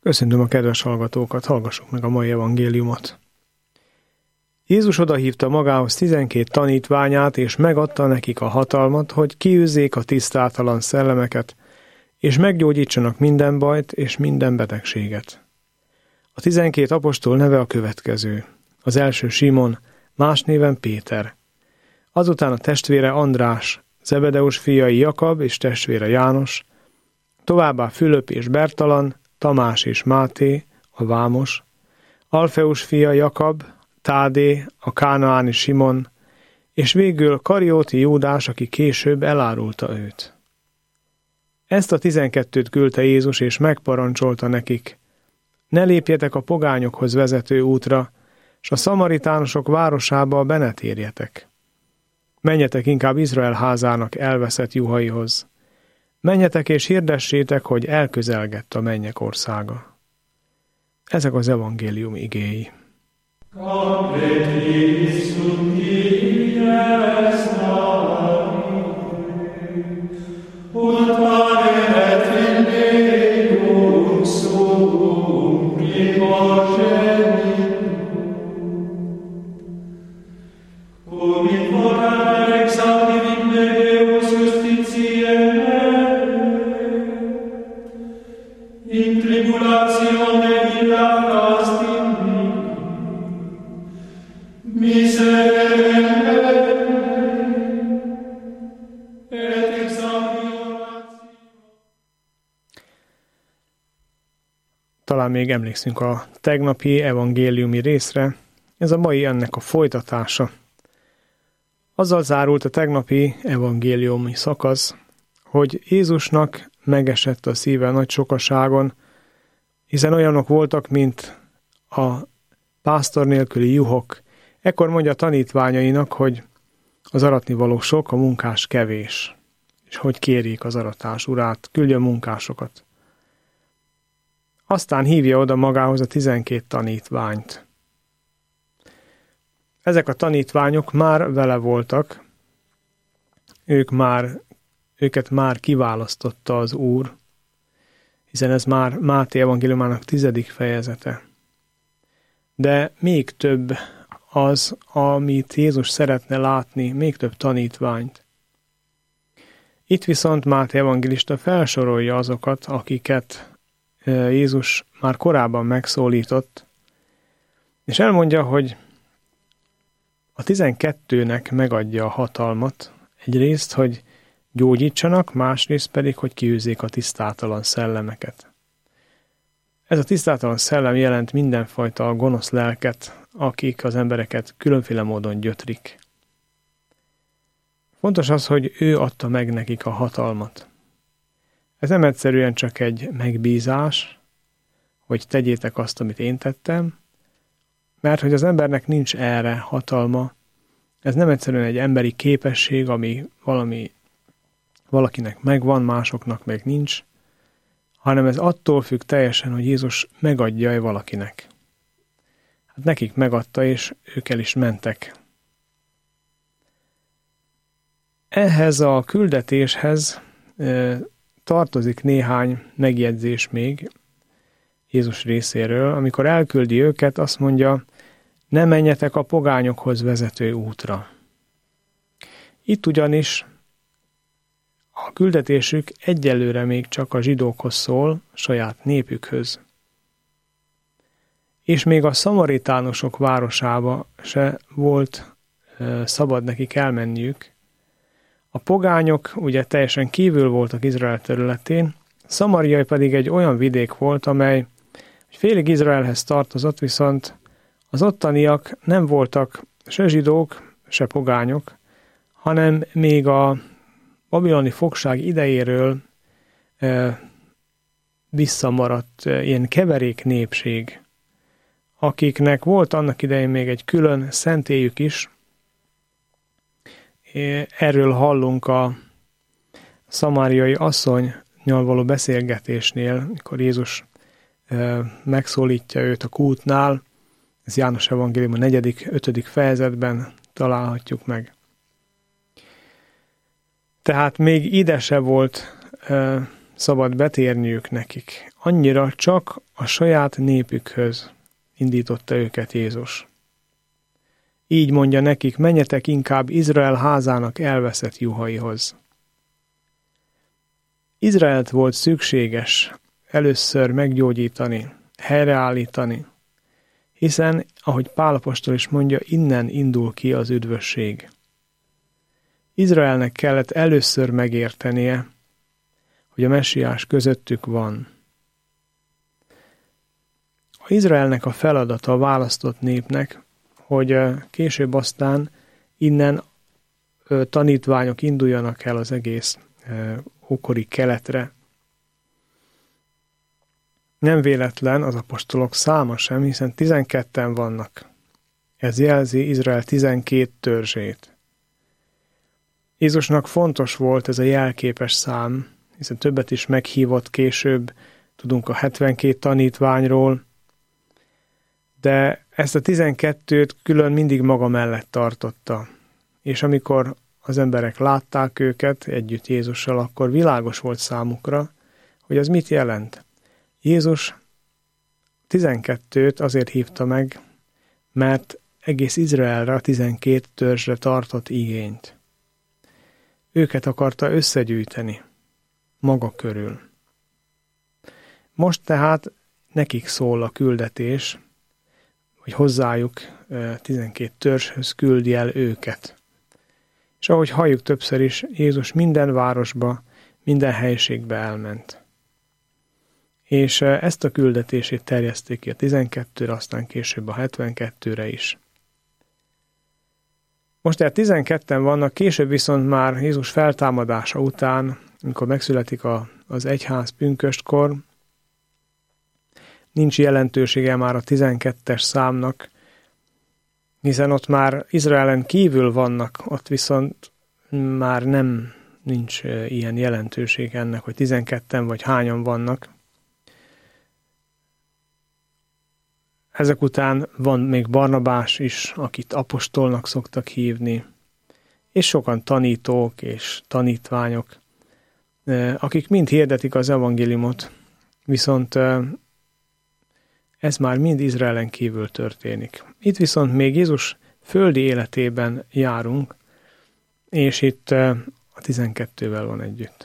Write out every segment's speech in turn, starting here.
Köszöntöm a kedves hallgatókat, hallgassuk meg a mai evangéliumot. Jézus odahívta magához 12 tanítványát, és megadta nekik a hatalmat, hogy kiűzzék a tisztátalan szellemeket, és meggyógyítsanak minden bajt és minden betegséget. A 12 apostol neve a következő. Az első Simon, más néven Péter. Azután a testvére András, Zebedeus fiai Jakab és testvére János, továbbá Fülöp és Bertalan, Tamás és Máté, a vámos, Alfeus fia Jakab, Tádé, a kánaáni Simon, és végül Karióti Júdás, aki később elárulta őt. Ezt a 12-t küldte Jézus, és megparancsolta nekik: ne lépjetek a pogányokhoz vezető útra, s a szamaritánusok városába be ne térjetek. Menjetek inkább Izrael házának elveszett juhaihoz. Menjetek és hirdessétek, hogy elközelgett a mennyek országa. Ezek az evangélium igéi. Talán még emlékszünk a tegnapi evangéliumi részre, ez a mai ennek a folytatása. Azzal zárult a tegnapi evangéliumi szakasz, hogy Jézusnak megesett a szíve nagy sokaságon, hiszen olyanok voltak, mint a pásztor nélküli juhok. Ekkor mondja a tanítványainak, hogy az aratnivaló sok, a munkás kevés, és hogy kérjék az aratás urát, küldjön munkásokat. Aztán hívja oda magához a 12 tanítványt. Ezek a tanítványok már vele voltak, őket már kiválasztotta az Úr, hiszen ez már Máté evangéliumának 10. fejezete. De még több az, amit Jézus szeretne látni, még több tanítványt. Itt viszont Máté evangélista felsorolja azokat, akiket Jézus már korábban megszólított, és elmondja, hogy a 12-nek megadja a hatalmat, egyrészt, hogy gyógyítsanak, másrészt pedig, hogy kiűzzék a tisztátalan szellemeket. Ez a tisztátalan szellem jelent mindenfajta gonosz lelket, akik az embereket különféle módon gyötrik. Fontos az, hogy ő adta meg nekik a hatalmat. Ez nem egyszerűen csak egy megbízás, hogy tegyétek azt, amit én tettem, mert hogy az embernek nincs erre hatalma. Ez nem egyszerűen egy emberi képesség, ami valakinek megvan, másoknak meg nincs, hanem ez attól függ teljesen, hogy Jézus megadja-e valakinek. Hát nekik megadta, és ők el is mentek. Ehhez a küldetéshez tartozik néhány megjegyzés még Jézus részéről. Amikor elküldi őket, azt mondja, ne menjetek a pogányokhoz vezető útra. Itt ugyanis a küldetésük egyelőre még csak a zsidókhoz szól, saját népükhöz. És még a szamaritánusok városába se volt szabad nekik elmenniük. A pogányok ugye teljesen kívül voltak Izrael területén, Szamaria pedig egy olyan vidék volt, amely félig Izraelhez tartozott, viszont az ottaniak nem voltak se zsidók, se pogányok, hanem még a babiloni fogság idejéről visszamaradt ilyen keverék népség, akiknek volt annak idején még egy külön szentélyük is. Erről hallunk a szamáriai asszonnyal való beszélgetésnél, mikor Jézus megszólítja őt a kútnál. Ez János evangélium a 4., 5. fejezetben találhatjuk meg. Tehát még ide se volt szabad betérniük nekik. Annyira csak a saját népükhöz indította őket Jézus. Így mondja nekik, menjetek inkább Izrael házának elveszett juhaihoz. Izraelt volt szükséges először meggyógyítani, helyreállítani, hiszen, ahogy Pál apostol is mondja, innen indul ki az üdvösség. Izraelnek kellett először megértenie, hogy a messiás közöttük van. Izraelnek a feladata a választott népnek, hogy később aztán innen tanítványok induljanak el az egész ókori keletre. Nem véletlen az apostolok száma sem, hiszen 12-en vannak. Ez jelzi Izrael 12 törzsét. Jézusnak fontos volt ez a jelképes szám, hiszen többet is meghívott később, tudunk a 72 tanítványról, de ezt a 12-t külön mindig maga mellett tartotta. És amikor az emberek látták őket együtt Jézussal, akkor világos volt számukra, hogy az mit jelent. Jézus 12-t azért hívta meg, mert egész Izraelre, a 12 törzsre tartott igényt. Őket akarta összegyűjteni maga körül. Most tehát nekik szól a küldetés, hogy hozzájuk 12 törzshöz küldi el őket. És ahogy halljuk többször is, Jézus minden városba, minden helyiségbe elment. És ezt a küldetését terjeszték ki a 12-re, aztán később a 72-re is. Most tehát 12-en vannak, később viszont már Jézus feltámadása után, amikor megszületik az egyház pünköstkor, nincs jelentősége már a 12-es számnak, hiszen ott már Izraelen kívül vannak, ott viszont már nincs ilyen jelentőség ennek, hogy 12-en vagy hányan vannak. Ezek után van még Barnabás is, akit apostolnak szoktak hívni, és sokan tanítók és tanítványok, akik mind hirdetik az evangéliumot, viszont ez már mind Izraelen kívül történik. Itt viszont még Jézus földi életében járunk, és itt a 12-vel van együtt.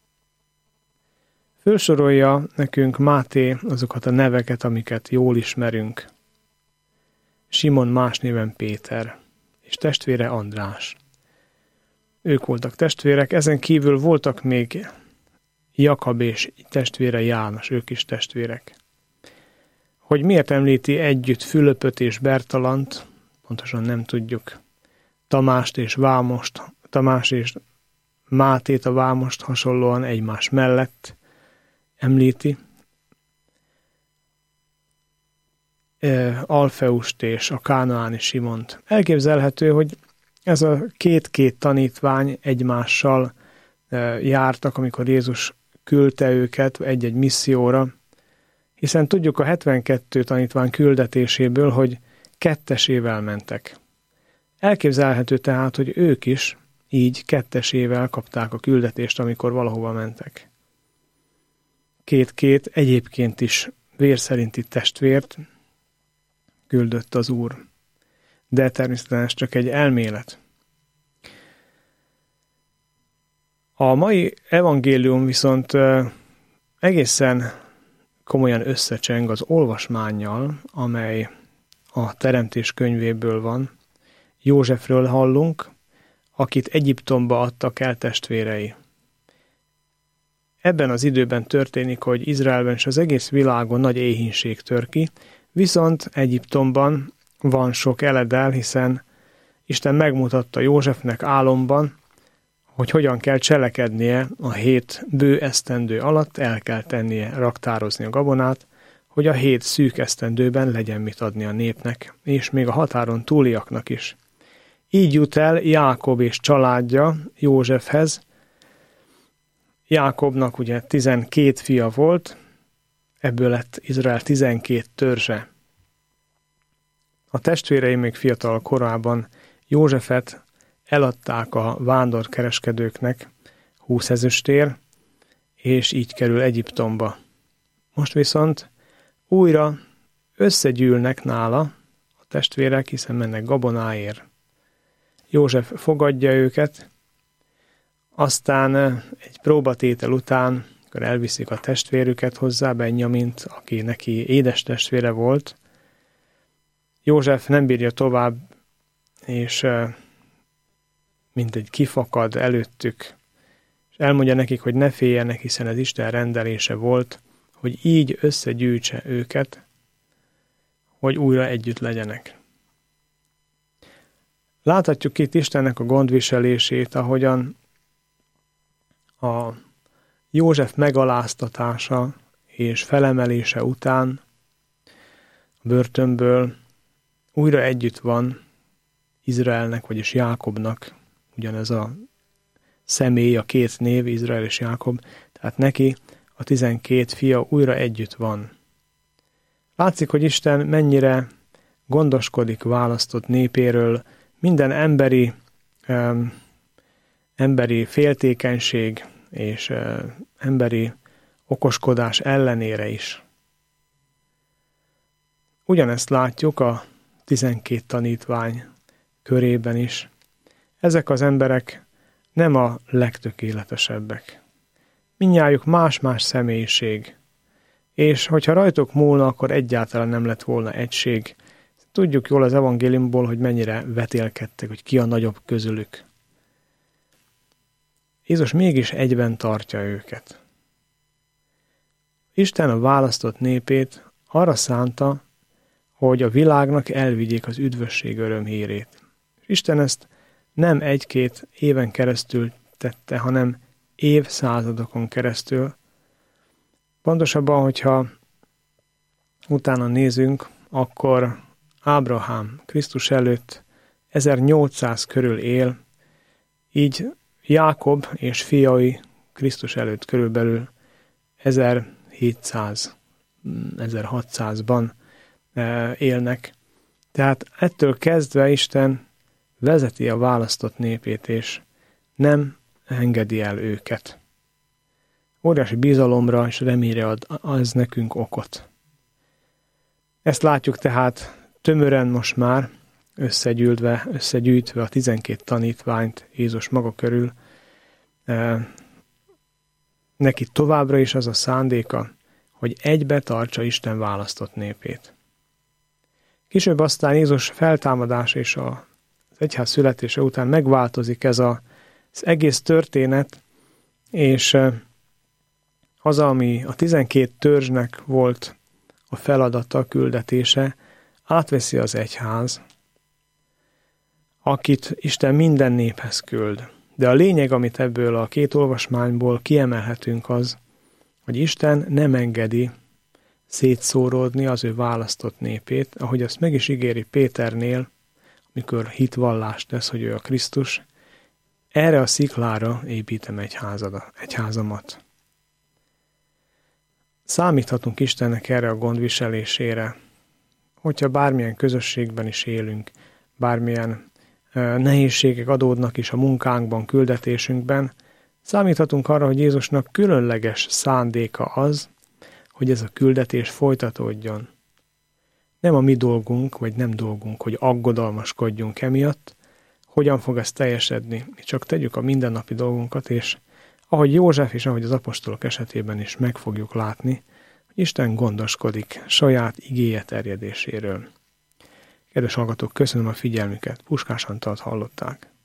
Fölsorolja nekünk Máté azokat a neveket, amiket jól ismerünk. Simon más néven Péter, és testvére András. Ők voltak testvérek, ezen kívül voltak még Jakab és testvére János, ők is testvérek. Hogy miért említi együtt Fülöpöt és Bertalant, pontosan nem tudjuk. Tamást és Vámost, Tamás és Mátét a Vámost hasonlóan egymás mellett említi. Alfeust és a kánaáni Simont. Elképzelhető, hogy ez a két tanítvány egymással jártak, amikor Jézus küldte őket egy-egy misszióra, hiszen tudjuk a 72 tanítvány küldetéséből, hogy kettesével mentek. Elképzelhető tehát, hogy ők is így kettesével kapták a küldetést, amikor valahova mentek. Két egyébként is vérszerinti testvért küldött az Úr. De természetesen ez csak egy elmélet. A mai evangélium viszont egészen komolyan összecseng az olvasmánnyal, amely a Teremtés könyvéből van. Józsefről hallunk, akit Egyiptomba adtak el testvérei. Ebben az időben történik, hogy Izraelben és az egész világon nagy éhínség tör ki, viszont Egyiptomban van sok eledel, hiszen Isten megmutatta Józsefnek álomban, hogy hogyan kell cselekednie a 7 bő esztendő alatt, el kell tennie, raktározni a gabonát, hogy a 7 szűk esztendőben legyen mit adni a népnek, és még a határon túliaknak is. Így jut el Jákob és családja Józsefhez. Jákobnak ugye 12 fia volt, ebből lett Izrael 12 törzse. A testvérei még fiatal korában Józsefet eladták a vándorkereskedőknek 20 ezüstért, és így kerül Egyiptomba. Most viszont újra összegyűlnek nála a testvérek, hiszen mennek gabonáért. József fogadja őket, aztán egy próbatétel után, akkor elviszik a testvérüket hozzá, Benjamint, aki neki édes testvére volt. József nem bírja tovább, és mintegy kifakad előttük, és elmondja nekik, hogy ne féljenek, hiszen ez Isten rendelése volt, hogy így összegyűjtse őket, hogy újra együtt legyenek. Láthatjuk itt Istennek a gondviselését, ahogyan a József megaláztatása és felemelése után a börtönből újra együtt van Izraelnek, vagyis Jákobnak, ugyanez a személy, a két név, Izrael és Jákob, tehát neki a 12 fia újra együtt van. Látszik, hogy Isten mennyire gondoskodik választott népéről, minden emberi féltékenység és emberi okoskodás ellenére is. Ugyanezt látjuk a 12 tanítvány körében is. Ezek az emberek nem a legtökéletesebbek. Mindnyájuk más-más személyiség, és hogyha rajtuk múlna, akkor egyáltalán nem lett volna egység. Tudjuk jól az evangéliumból, hogy mennyire vetélkedtek, hogy ki a nagyobb közülük. Jézus mégis egyben tartja őket. Isten a választott népét arra szánta, hogy a világnak elvigyék az üdvösség örömhírét. És Isten ezt nem 1-2 éven keresztül tette, hanem évszázadokon keresztül. Pontosabban, hogyha utána nézünk, akkor Ábrahám Krisztus előtt 1800 körül él, így Jákob és fiai Krisztus előtt körülbelül 1600-ban élnek. Tehát ettől kezdve Isten vezeti a választott népét, és nem engedi el őket. Óriási bizalomra és reményre ad az nekünk okot. Ezt látjuk tehát tömören most már, összegyűjtve a 12 tanítványt Jézus maga körül. Neki továbbra is az a szándéka, hogy egybe tartsa Isten választott népét. Később aztán Jézus feltámadása és az egyház születése után megváltozik ez az egész történet, és az, ami a 12 törzsnek volt a feladata, a küldetése, átveszi az egyház, akit Isten minden néphez küld. De a lényeg, amit ebből a 2 olvasmányból kiemelhetünk az, hogy Isten nem engedi szétszóródni az ő választott népét, ahogy azt meg is ígéri Péternél, amikor hitvallást tesz, hogy ő a Krisztus, erre a sziklára építem egyházamat. Számíthatunk Istennek erre a gondviselésére, hogyha bármilyen közösségben is élünk, bármilyen nehézségek adódnak is a munkánkban, küldetésünkben, számíthatunk arra, hogy Jézusnak különleges szándéka az, hogy ez a küldetés folytatódjon. Nem a mi dolgunk, vagy nem dolgunk, hogy aggodalmaskodjunk emiatt, hogyan fog ez teljesedni. Mi csak tegyük a mindennapi dolgunkat, és ahogy József és ahogy az apostolok esetében is meg fogjuk látni, hogy Isten gondoskodik saját igéje terjedéséről. Kedves hallgatók, köszönöm a figyelmüket. Puskás Antalt hallották.